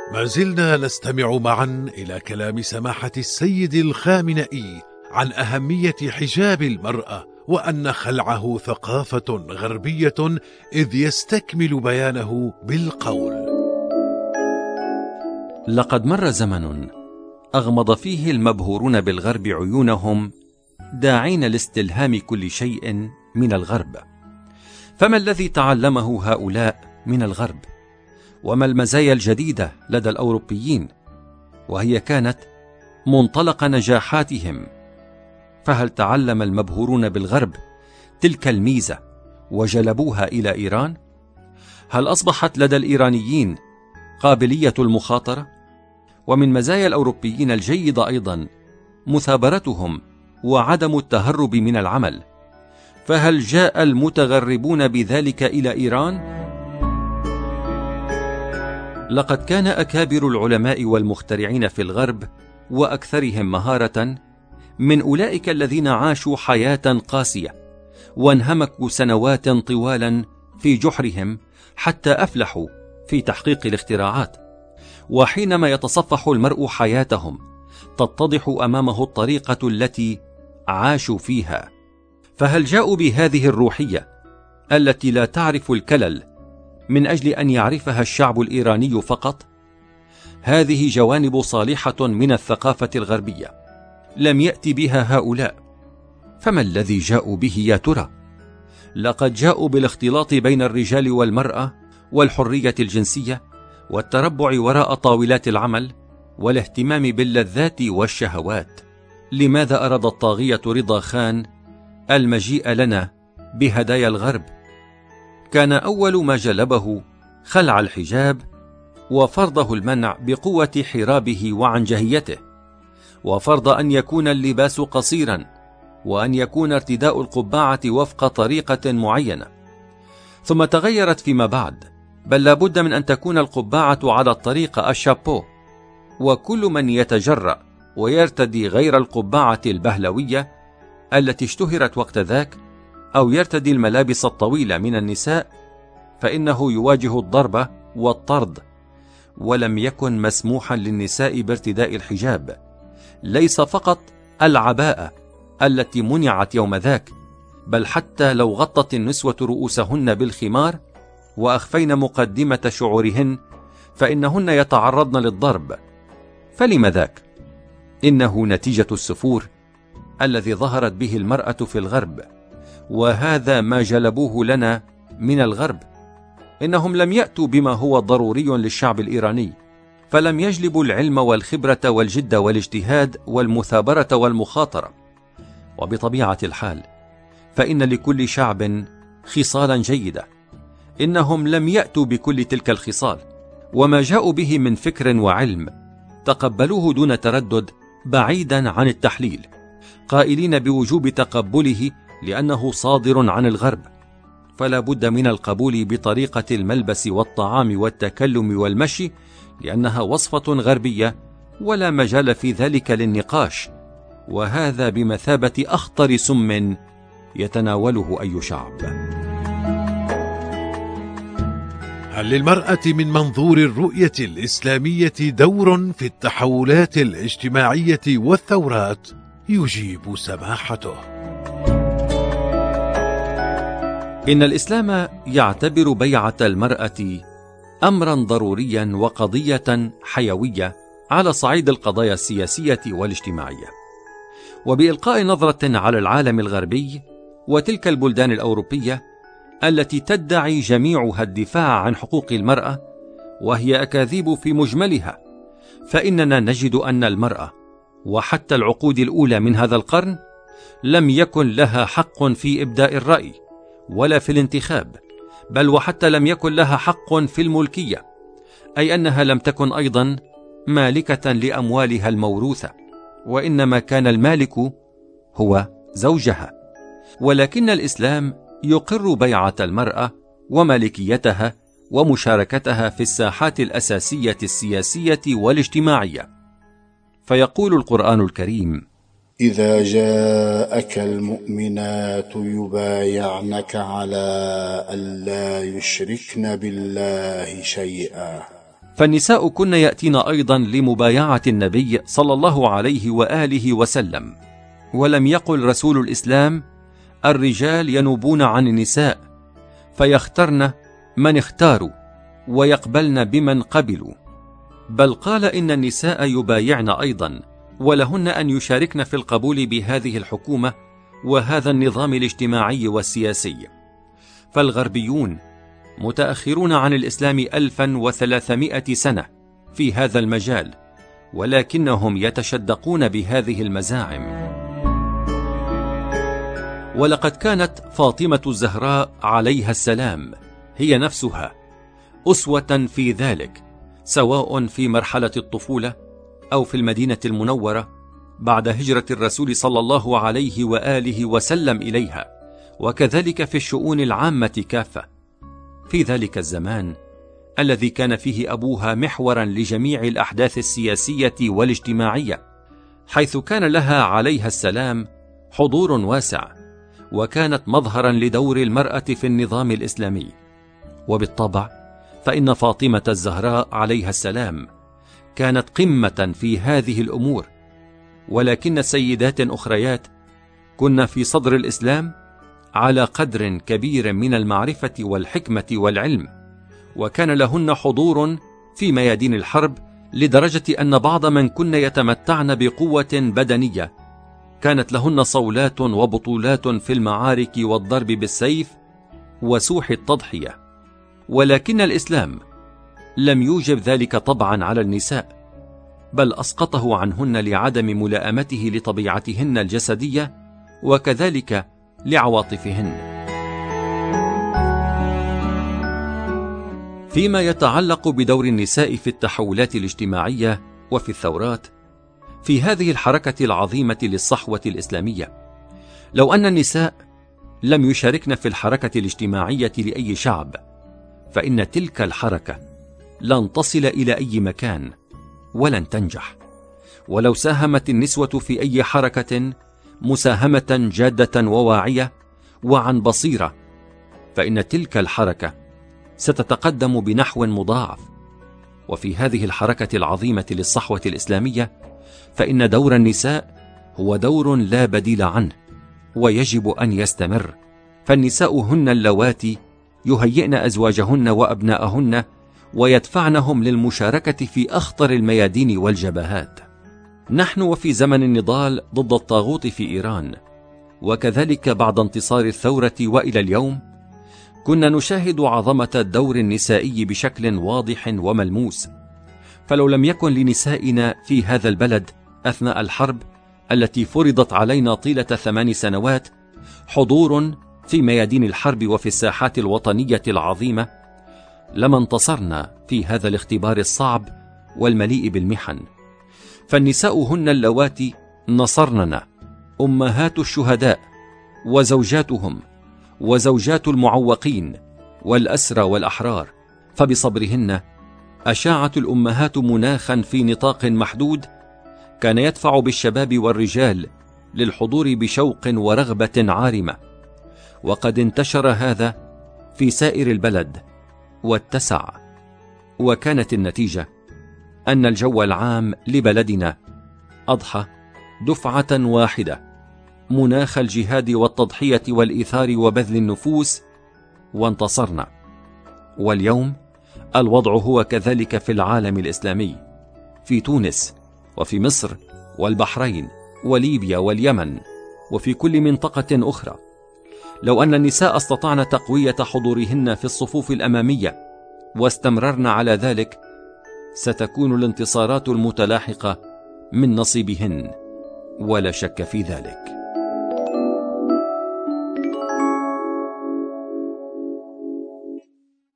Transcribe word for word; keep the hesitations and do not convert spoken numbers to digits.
ما زلنا نستمع معا إلى كلام سماحة السيد الخامنئي عن أهمية حجاب المرأة، وأن خلعه ثقافة غربية، إذ يستكمل بيانه بالقول: لقد مر زمن أغمض فيه المبهورون بالغرب عيونهم داعين لاستلهام كل شيء من الغرب. فما الذي تعلمه هؤلاء من الغرب؟ وما المزايا الجديدة لدى الأوروبيين؟ وهي كانت منطلق نجاحاتهم. فهل تعلم المبهورون بالغرب تلك الميزة وجلبوها إلى إيران؟ هل أصبحت لدى الإيرانيين قابلية المخاطرة؟ ومن مزايا الأوروبيين الجيدة أيضا مثابرتهم وعدم التهرب من العمل. فهل جاء المتغربون بذلك إلى إيران؟ لقد كان أكابر العلماء والمخترعين في الغرب وأكثرهم مهارة من أولئك الذين عاشوا حياة قاسية وانهمكوا سنوات طوالا في جحرهم حتى أفلحوا في تحقيق الاختراعات. وحينما يتصفح المرء حياتهم تتضح أمامه الطريقة التي عاشوا فيها. فهل جاءوا بهذه الروحية التي لا تعرف الكلل من أجل أن يعرفها الشعب الإيراني فقط؟ هذه جوانب صالحة من الثقافة الغربية لم يأتي بها هؤلاء. فما الذي جاءوا به يا ترى؟ لقد جاءوا بالاختلاط بين الرجال والمرأة والحرية الجنسية والتربع وراء طاولات العمل والاهتمام باللذات والشهوات. لماذا أراد الطاغية رضا خان المجيء لنا بهدايا الغرب؟ كان أول ما جلبه خلع الحجاب وفرضه المنع بقوة حرابه وعنجهيته، وفرض أن يكون اللباس قصيرا، وأن يكون ارتداء القبعة وفق طريقة معينة. ثم تغيرت فيما بعد، بل لابد من أن تكون القبعة على الطريقة الشابو. وكل من يتجرأ ويرتدي غير القبعة البهلوية التي اشتهرت وقت ذاك، أو يرتدي الملابس الطويلة من النساء، فإنه يواجه الضرب والطرد. ولم يكن مسموحا للنساء بارتداء الحجاب، ليس فقط العباءة التي منعت يوم ذاك، بل حتى لو غطت النسوة رؤوسهن بالخمار وأخفين مقدمة شعورهن فإنهن يتعرضن للضرب. فلم ذاك؟ إنه نتيجة السفور الذي ظهرت به المرأة في الغرب، وهذا ما جلبوه لنا من الغرب. إنهم لم يأتوا بما هو ضروري للشعب الإيراني، فلم يجلبوا العلم والخبرة والجد والاجتهاد والمثابرة والمخاطرة. وبطبيعة الحال فإن لكل شعب خصالا جيدة، إنهم لم يأتوا بكل تلك الخصال، وما جاءوا به من فكر وعلم تقبلوه دون تردد بعيدا عن التحليل، قائلين بوجوب تقبله لأنه صادر عن الغرب. فلا بد من القبول بطريقة الملبس والطعام والتكلم والمشي، لأنها وصفة غربية ولا مجال في ذلك للنقاش، وهذا بمثابة أخطر سم يتناوله أي شعب. هل للمرأة من منظور الرؤية الإسلامية دور في التحولات الاجتماعية والثورات؟ يجيب سماحته: إن الإسلام يعتبر بيعة المرأة أمرا ضروريا وقضية حيوية على صعيد القضايا السياسية والاجتماعية. وبإلقاء نظرة على العالم الغربي وتلك البلدان الأوروبية التي تدعي جميعها الدفاع عن حقوق المرأة وهي أكاذيب في مجملها، فإننا نجد أن المرأة وحتى العقود الأولى من هذا القرن لم يكن لها حق في إبداء الرأي ولا في الانتخاب، بل وحتى لم يكن لها حق في الملكية، أي أنها لم تكن أيضا مالكة لأموالها الموروثة، وإنما كان المالك هو زوجها. ولكن الإسلام يقر بيعة المرأة ومالكيتها ومشاركتها في الساحات الأساسية السياسية والاجتماعية. فيقول القرآن الكريم: إذا جاءك المؤمنات يبايعنك على ألا يشركن بالله شيئا فالنساء كن يأتين أيضا لمبايعة النبي صلى الله عليه وآله وسلم، ولم يقل رسول الإسلام الرجال ينوبون عن النساء فيخترن من اختاروا ويقبلن بمن قبلوا، بل قال إن النساء يبايعن أيضا، ولهن أن يشاركن في القبول بهذه الحكومة وهذا النظام الاجتماعي والسياسي. فالغربيون متأخرون عن الإسلام ألفا وثلاثمائة سنة في هذا المجال، ولكنهم يتشدقون بهذه المزاعم. ولقد كانت فاطمة الزهراء عليها السلام هي نفسها أسوة في ذلك، سواء في مرحلة الطفولة أو في المدينة المنورة بعد هجرة الرسول صلى الله عليه وآله وسلم إليها، وكذلك في الشؤون العامة كافة. في ذلك الزمان الذي كان فيه أبوها محورا لجميع الأحداث السياسية والاجتماعية، حيث كان لها عليها السلام حضور واسع، وكانت مظهرا لدور المرأة في النظام الإسلامي. وبالطبع فإن فاطمة الزهراء عليها السلام كانت قمة في هذه الأمور، ولكن سيدات أخريات كن في صدر الإسلام على قدر كبير من المعرفة والحكمة والعلم، وكان لهن حضور في ميادين الحرب، لدرجة أن بعض من كن يتمتعن بقوة بدنية كانت لهن صولات وبطولات في المعارك والضرب بالسيف وسوح التضحية. ولكن الإسلام لم يوجب ذلك طبعا على النساء، بل أسقطه عنهن لعدم ملائمته لطبيعتهن الجسدية وكذلك لعواطفهن. فيما يتعلق بدور النساء في التحولات الاجتماعية وفي الثورات في هذه الحركة العظيمة للصحوة الإسلامية، لو أن النساء لم يشاركن في الحركة الاجتماعية لأي شعب، فإن تلك الحركة لن تصل إلى أي مكان ولن تنجح. ولو ساهمت النسوة في أي حركة مساهمة جادة وواعية وعن بصيرة، فإن تلك الحركة ستتقدم بنحو مضاعف. وفي هذه الحركة العظيمة للصحوة الإسلامية فإن دور النساء هو دور لا بديل عنه ويجب أن يستمر، فالنساء هن اللواتي يهيئن أزواجهن وأبناءهن ويدفعنهم للمشاركة في أخطر الميادين والجبهات. نحن وفي زمن النضال ضد الطاغوت في إيران، وكذلك بعد انتصار الثورة وإلى اليوم، كنا نشاهد عظمة الدور النسائي بشكل واضح وملموس. فلو لم يكن لنسائنا في هذا البلد أثناء الحرب التي فرضت علينا طيلة ثمان سنوات حضور في ميادين الحرب وفي الساحات الوطنية العظيمة، لما انتصرنا في هذا الاختبار الصعب والمليء بالمحن. فالنساء هن اللواتي نصرننا، أمهات الشهداء وزوجاتهم وزوجات المعوقين والأسرى والأحرار، فبصبرهن أشاعت الأمهات مناخا في نطاق محدود كان يدفع بالشباب والرجال للحضور بشوق ورغبة عارمة. وقد انتشر هذا في سائر البلد واتسع، وكانت النتيجة أن الجو العام لبلدنا أضحى دفعة واحدة مناخ الجهاد والتضحية والإيثار وبذل النفوس، وانتصرنا. واليوم الوضع هو كذلك في العالم الإسلامي، في تونس وفي مصر والبحرين وليبيا واليمن وفي كل منطقة أخرى. لو أن النساء استطعن تقوية حضورهن في الصفوف الأمامية واستمررن على ذلك، ستكون الانتصارات المتلاحقة من نصيبهن، ولا شك في ذلك.